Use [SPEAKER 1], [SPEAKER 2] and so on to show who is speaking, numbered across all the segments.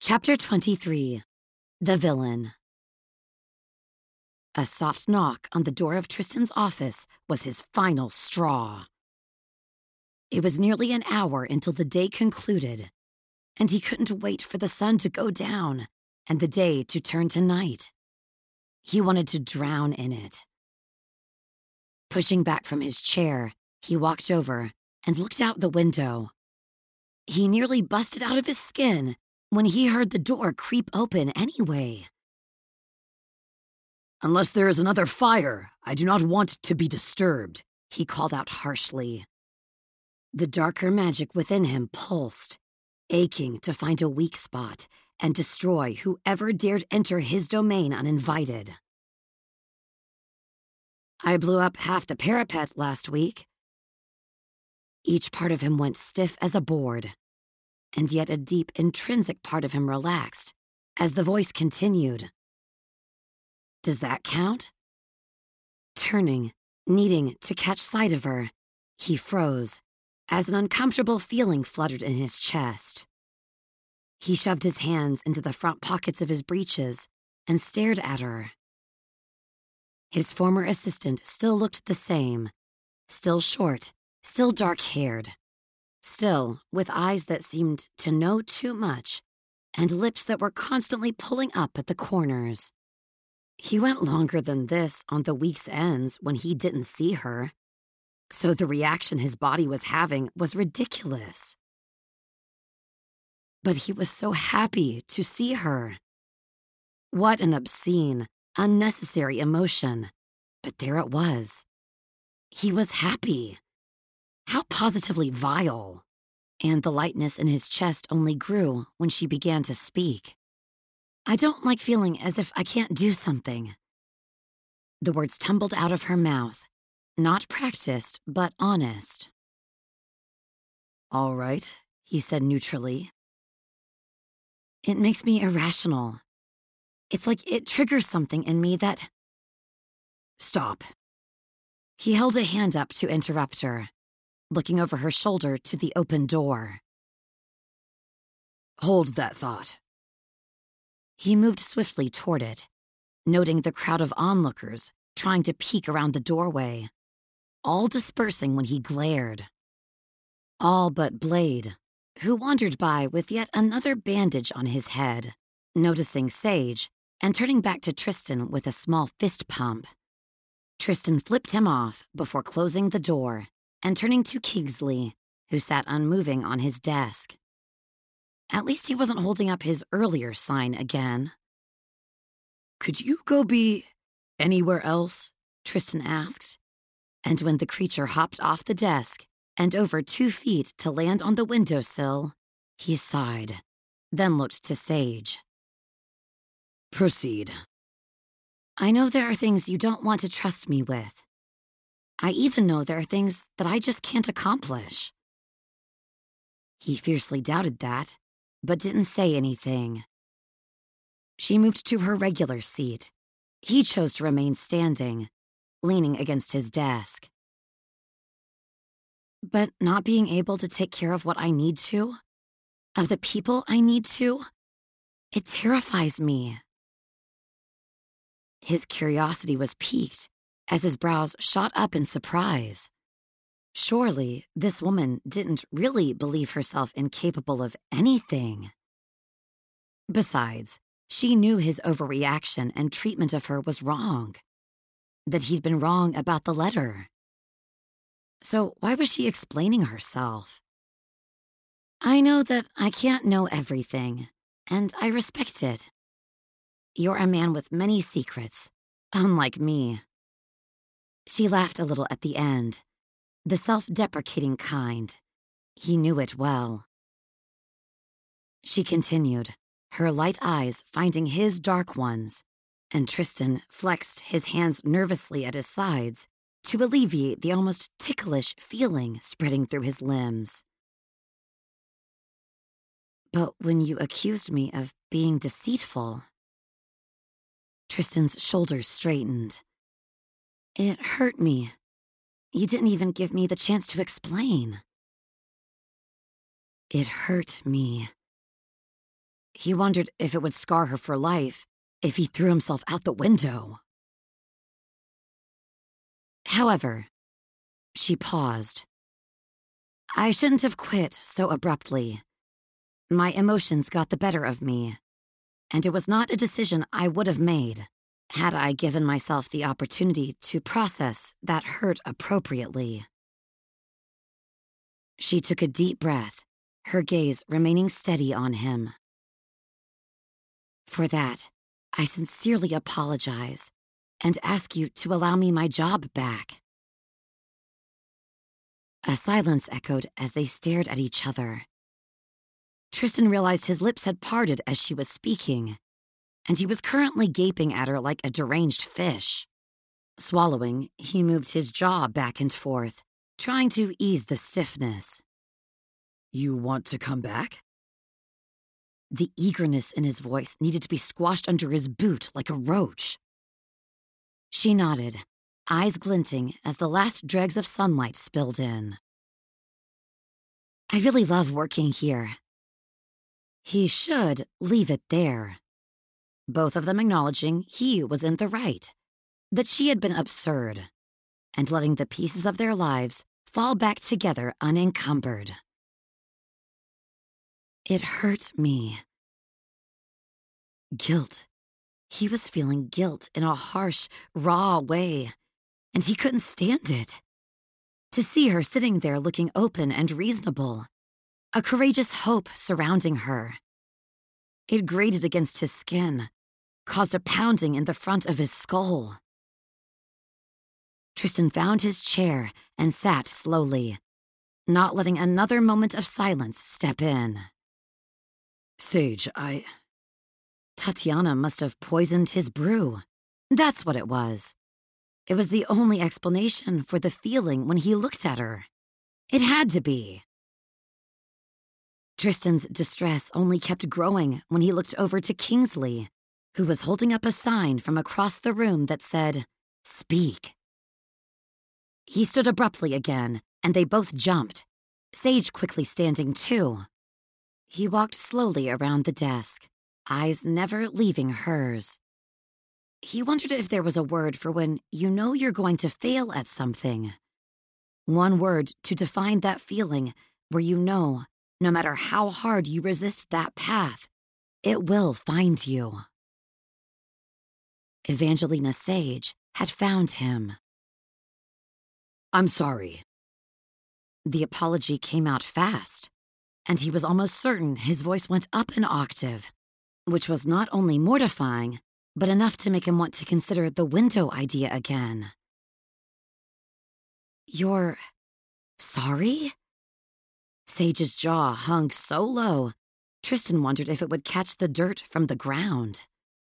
[SPEAKER 1] Chapter 23. The Villain. A soft knock on the door of Tristan's office was his final straw. It was nearly an hour until the day concluded, and he couldn't wait for the sun to go down and the day to turn to night. He wanted to drown in it. Pushing back from his chair, he walked over and looked out the window. He nearly busted out of his skin when he heard the door creep open anyway. "Unless there is another fire, I do not want to be disturbed," he called out harshly. The darker magic within him pulsed, aching to find a weak spot and destroy whoever dared enter his domain uninvited. "I blew up half the parapet last week." Each part of him went stiff as a board, and yet a deep, intrinsic part of him relaxed as the voice continued. "Does that count?" Turning, needing to catch sight of her, he froze as an uncomfortable feeling fluttered in his chest. He shoved his hands into the front pockets of his breeches and stared at her. His former assistant still looked the same, still short, still dark-haired, still with eyes that seemed to know too much and lips that were constantly pulling up at the corners. He went longer than this on the week's ends when he didn't see her, so the reaction his body was having was ridiculous. But he was so happy to see her. What an obscene, unnecessary emotion, but there it was. He was happy. How positively vile. And the lightness in his chest only grew when she began to speak. "I don't like feeling as if I can't do something." The words tumbled out of her mouth, not practiced, but honest. "All right," he said neutrally. "It makes me irrational. It's like it triggers something in me that—" "Stop." He held a hand up to interrupt her, looking over her shoulder to the open door. "Hold that thought." He moved swiftly toward it, noting the crowd of onlookers trying to peek around the doorway, all dispersing when he glared. All but Blade, who wandered by with yet another bandage on his head, noticing Sage and turning back to Tristan with a small fist pump. Tristan flipped him off before closing the door and turning to Kingsley, who sat unmoving on his desk. At least he wasn't holding up his earlier sign again. "Could you go be anywhere else?" Tristan asked, and when the creature hopped off the desk and over 2 feet to land on the windowsill, he sighed, then looked to Sage. "Proceed." "I know there are things you don't want to trust me with. I even know there are things that I just can't accomplish." He fiercely doubted that, but didn't say anything. She moved to her regular seat. He chose to remain standing, leaning against his desk. "But not being able to take care of what I need to, of the people I need to, it terrifies me." His curiosity was piqued as his brows shot up in surprise. Surely this woman didn't really believe herself incapable of anything. Besides, she knew his overreaction and treatment of her was wrong, that he'd been wrong about the letter. So why was she explaining herself? "I know that I can't know everything, and I respect it. You're a man with many secrets, unlike me." She laughed a little at the end, the self-deprecating kind. He knew it well. She continued, her light eyes finding his dark ones, and Tristan flexed his hands nervously at his sides to alleviate the almost ticklish feeling spreading through his limbs. "But when you accused me of being deceitful..." Tristan's shoulders straightened. "It hurt me. You didn't even give me the chance to explain." "It hurt me." He wondered if it would scar her for life if he threw himself out the window. However, she paused. I shouldn't have quit so abruptly. My emotions got the better of me, and it was not a decision I would have made had I given myself the opportunity to process that hurt appropriately. She took a deep breath, her gaze remaining steady on him. For that, I sincerely apologize and ask you to allow me my job back. A silence echoed as they stared at each other. Tristan realized his lips had parted as she was speaking, and he was currently gaping at her like a deranged fish. Swallowing, he moved his jaw back and forth, trying to ease the stiffness. You want to come back? The eagerness in his voice needed to be squashed under his boot like a roach. She nodded, eyes glinting as the last dregs of sunlight spilled in. I really love working here. He should leave it there. Both of them acknowledging he was in the right, that she had been absurd, and letting the pieces of their lives fall back together unencumbered. It hurt me. Guilt. He was feeling guilt in a harsh, raw way, and he couldn't stand it. To see her sitting there looking open and reasonable, a courageous hope surrounding her. It grated against his skin, caused a pounding in the front of his skull. Tristan found his chair and sat slowly, not letting another moment of silence step in. Sage, Tatiana must have poisoned his brew. That's what it was. It was the only explanation for the feeling when he looked at her. It had to be. Tristan's distress only kept growing when he looked over to Kingsley, who was holding up a sign from across the room that said, "Speak." He stood abruptly again, and they both jumped, Sage quickly standing too. He walked slowly around the desk, eyes never leaving hers. He wondered if there was a word for when you know you're going to fail at something. One word to define that feeling where you know, no matter how hard you resist that path, it will find you. Evangelina Sage had found him. I'm sorry. The apology came out fast, and he was almost certain his voice went up an octave, which was not only mortifying, but enough to make him want to consider the window idea again. You're sorry? Sage's jaw hung so low, Tristan wondered if it would catch the dirt from the ground.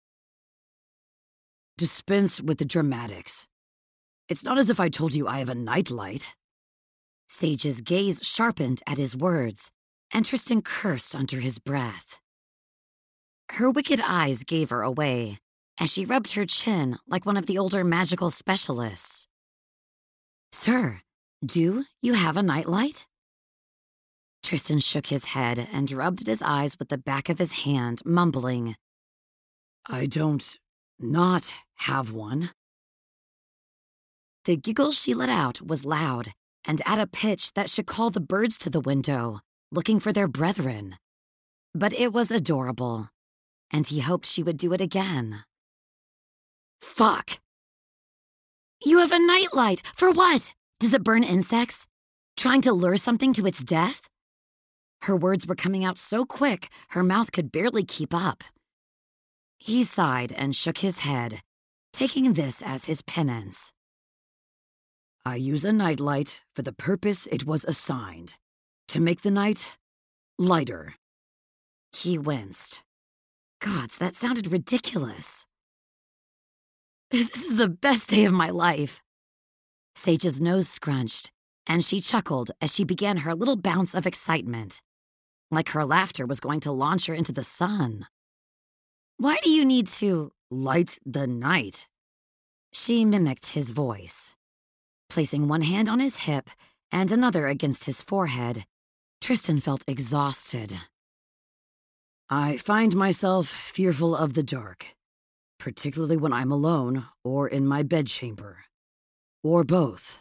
[SPEAKER 1] Dispense with the dramatics. It's not as if I told you I have a nightlight. Sage's gaze sharpened at his words, and Tristan cursed under his breath. Her wicked eyes gave her away as she rubbed her chin like one of the older magical specialists. Sir, do you have a nightlight? Tristan shook his head and rubbed at his eyes with the back of his hand, mumbling, I don't not have one. The giggle she let out was loud and at a pitch that should call the birds to the window, looking for their brethren. But it was adorable, and he hoped she would do it again. Fuck! You have a nightlight! For what? Does it burn insects? Trying to lure something to its death? Her words were coming out so quick, her mouth could barely keep up. He sighed and shook his head, taking this as his penance. I use a nightlight for the purpose it was assigned, to make the night lighter. He winced. Gods, that sounded ridiculous. This is the best day of my life. Sage's nose scrunched, and she chuckled as she began her little bounce of excitement, like her laughter was going to launch her into the sun. Why do you need to light the night? She mimicked his voice. Placing one hand on his hip and another against his forehead, Tristan felt exhausted.
[SPEAKER 2] I find myself fearful of the dark, particularly when I'm alone or in my bedchamber. Or both.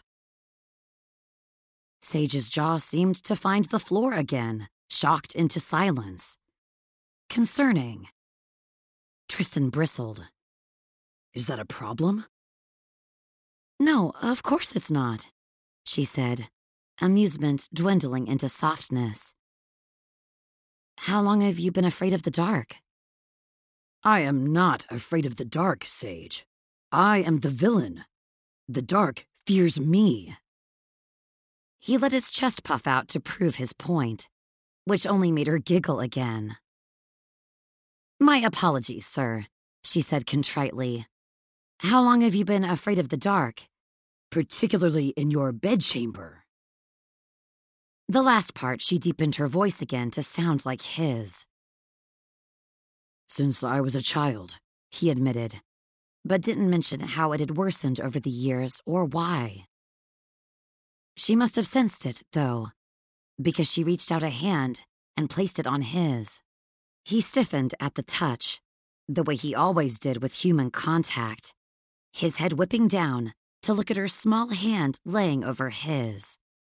[SPEAKER 1] Sage's jaw seemed to find the floor again, shocked into silence. Concerning. Tristan bristled.
[SPEAKER 2] Is that a problem?
[SPEAKER 1] No, of course it's not, she said, amusement dwindling into softness. How long have you been afraid of the dark?
[SPEAKER 2] I am not afraid of the dark, Sage. I am the villain. The dark fears me.
[SPEAKER 1] He let his chest puff out to prove his point, which only made her giggle again. My apologies, sir, she said contritely. How long have you been afraid of the dark?
[SPEAKER 2] Particularly in your bedchamber.
[SPEAKER 1] The last part, she deepened her voice again to sound like his.
[SPEAKER 2] Since I was a child,
[SPEAKER 1] he admitted, but didn't mention how it had worsened over the years or why. She must have sensed it, though, because she reached out a hand and placed it on his. He stiffened at the touch, the way he always did with human contact, his head whipping down to look at her small hand laying over his.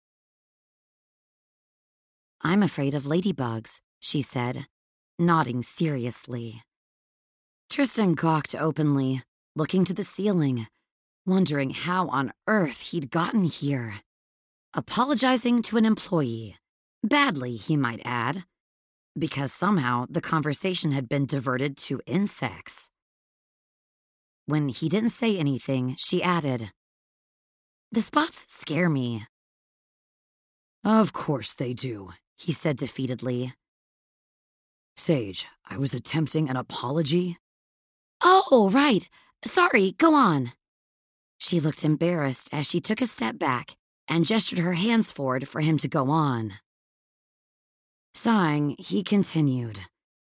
[SPEAKER 1] I'm afraid of ladybugs, she said, nodding seriously. Tristan gawked openly, looking to the ceiling, wondering how on earth he'd gotten here. Apologizing to an employee, badly he might add, because somehow the conversation had been diverted to insects. When he didn't say anything, she added, The spots scare me.
[SPEAKER 2] Of course they do, he said defeatedly. Sage, I was attempting an apology.
[SPEAKER 1] Oh, right. Sorry, go on. She looked embarrassed as she took a step back and gestured her hands forward for him to go on. Sighing, he continued.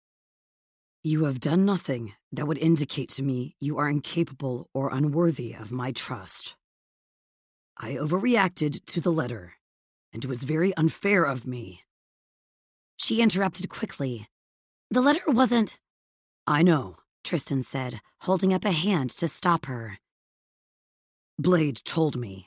[SPEAKER 2] You have done nothing that would indicate to me you are incapable or unworthy of my trust. I overreacted to the letter, and it was very unfair of me.
[SPEAKER 1] She interrupted quickly. The letter wasn't...
[SPEAKER 2] I know,
[SPEAKER 1] Tristan said, holding up a hand to stop her.
[SPEAKER 2] Blade told me.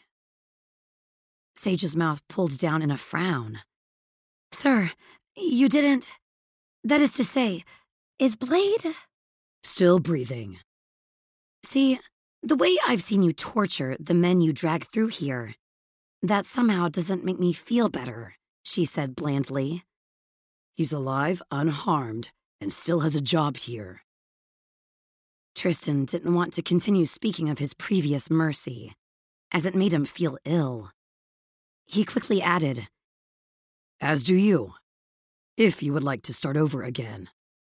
[SPEAKER 1] Sage's mouth pulled down in a frown. Sir, you didn't... That is to say, is Blade...
[SPEAKER 2] Still breathing.
[SPEAKER 1] See, the way I've seen you torture the men you drag through here, that somehow doesn't make me feel better, she said blandly.
[SPEAKER 2] He's alive, unharmed, and still has a job here.
[SPEAKER 1] Tristan didn't want to continue speaking of his previous mercy, as it made him feel ill. He quickly added,
[SPEAKER 2] As do you, if you would like to start over again.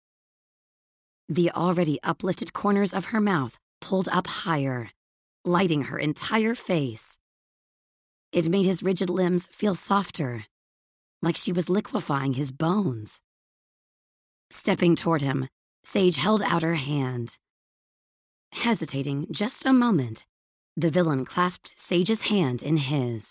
[SPEAKER 1] The already uplifted corners of her mouth pulled up higher, lighting her entire face. It made his rigid limbs feel softer, like she was liquefying his bones. Stepping toward him, Sage held out her hand. Hesitating just a moment, the villain clasped Sage's hand in his.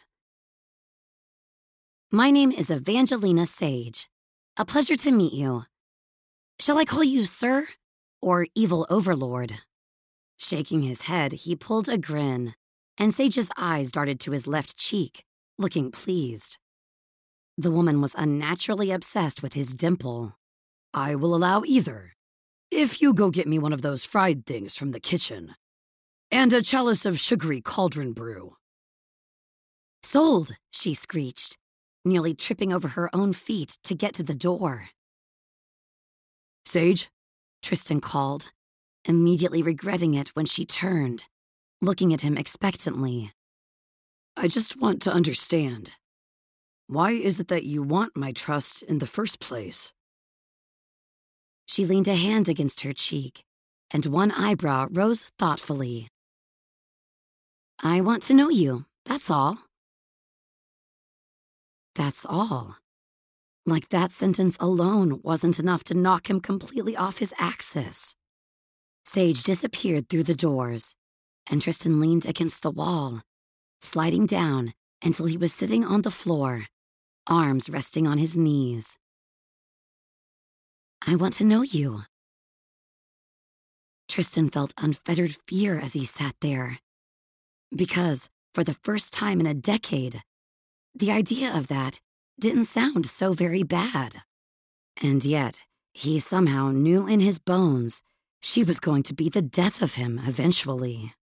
[SPEAKER 1] My name is Evangelina Sage. A pleasure to meet you. Shall I call you Sir or Evil Overlord? Shaking his head, he pulled a grin, and Sage's eyes darted to his left cheek, looking pleased. The woman was unnaturally obsessed with his dimple.
[SPEAKER 2] I will allow either, if you go get me one of those fried things from the kitchen, and a chalice of sugary cauldron brew.
[SPEAKER 1] Sold, she screeched, nearly tripping over her own feet to get to the door.
[SPEAKER 2] Sage?
[SPEAKER 1] Tristan called, immediately regretting it when she turned, looking at him expectantly.
[SPEAKER 2] I just want to understand. Why is it that you want my trust in the first place?
[SPEAKER 1] She leaned a hand against her cheek, and one eyebrow rose thoughtfully. I want to know you, that's all. That's all. Like that sentence alone wasn't enough to knock him completely off his axis. Sage disappeared through the doors, and Tristan leaned against the wall, sliding down until he was sitting on the floor, arms resting on his knees. I want to know you. Tristan felt unfettered fear as he sat there. Because, for the first time in a decade, the idea of that didn't sound so very bad. And yet, he somehow knew in his bones she was going to be the death of him eventually.